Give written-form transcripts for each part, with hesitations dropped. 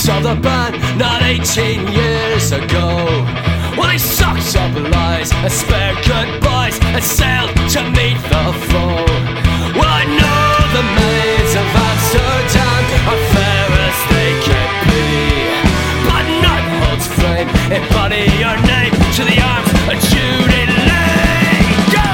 banks of the band not 18 years ago. Well, he sucked up lies and spared goodbyes and sailed to meet the foe. Well, I know the maids of Amsterdam are fair as they can be, but none holds flame in body or name to the arms of Judy Lee. Go!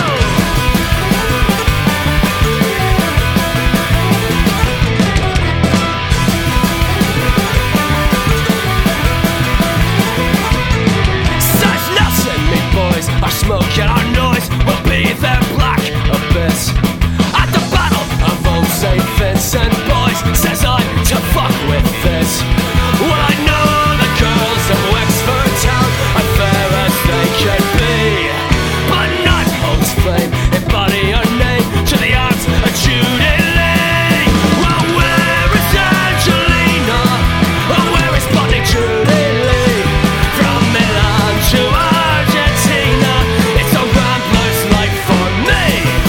Such nuts and me boys are smoking our noise will be their black abyss. At the battle of Old St. Vincent, boys, says I'm to fuck with this. Well, I know the girls of Wexford Town are fair as they can be, but none holds flame in body or name to the arms of Judy Lee. Well, where is Angelina? Oh, where is Bonnie Judy Lee? From Milan to Argentina, it's a rambler's life for me.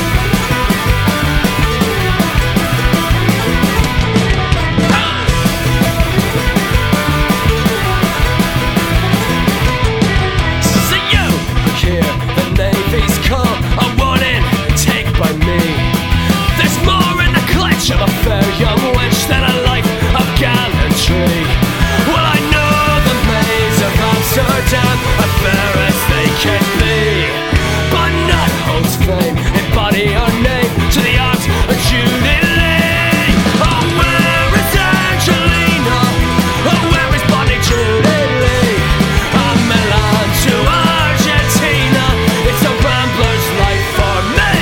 So you hear the Navy's call, a warning, take by me. There's more in the clutch of a fair young wench than a life of gallantry. Well, I know the maids of Amsterdam are fair as they can be, but none holds flame in body or name to the arms of Judy Lee. Oh, where is Angelina? Oh, where is Bonnie Judy Lee? From Milan to Argentina, it's a rambler's life for me.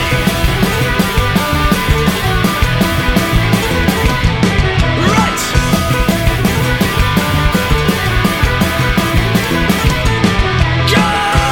Right! Go!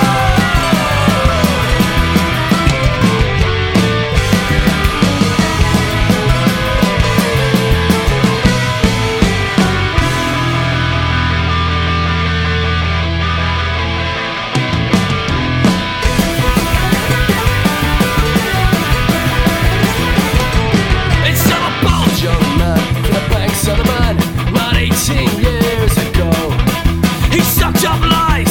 It's all a bold young man from the banks of the man not 18 years ago. He sucked up lies